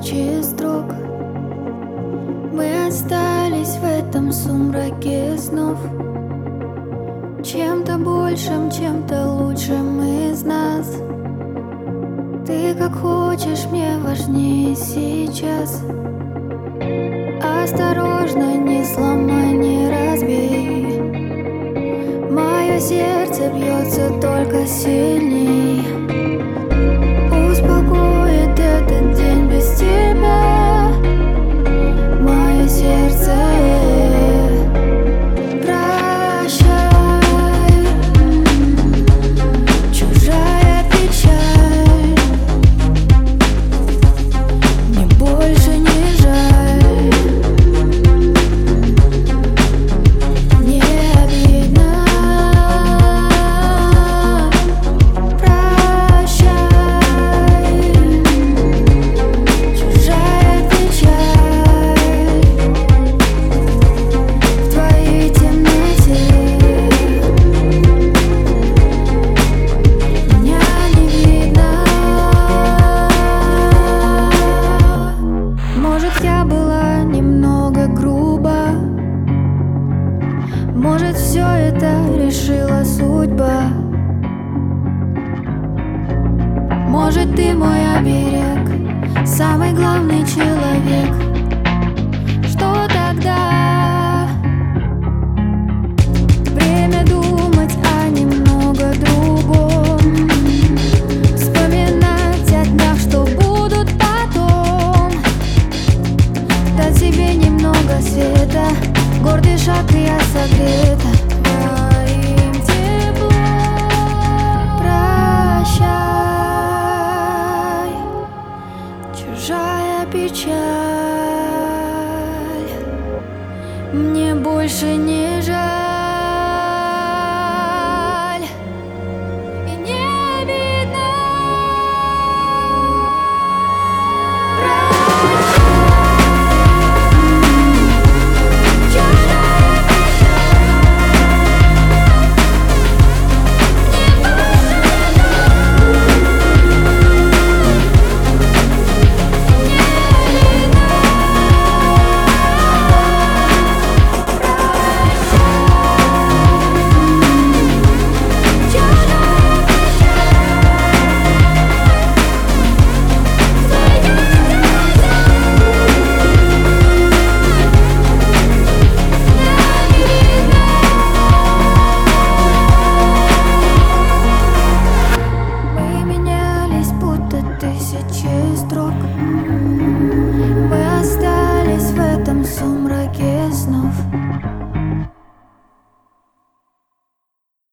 тысячи строк. Мы остались в этом сумраке снов, чем-то большим, чем-то лучшим из нас. Ты как хочешь, мне важнее сейчас. Осторожно, не сломай, не разбей. Мое сердце бьется только сильней. Успокоит этот день без тебя мое сердце. Прощай, чужая печаль. Мне больше не жаль, не обидно. Прощай, чужая печаль. В твоей темноте меня не видно. Может, я была немного груба, может, все это решила судьба. Может, ты мой оберег, самый главный человек. Что тогда? Время думать о немного другом, вспоминать о днях, что будут потом. Дать себе немного света, гордый шаг, и я согрета твоим теплом. Прощай, чужая печаль. Мне больше не жаль.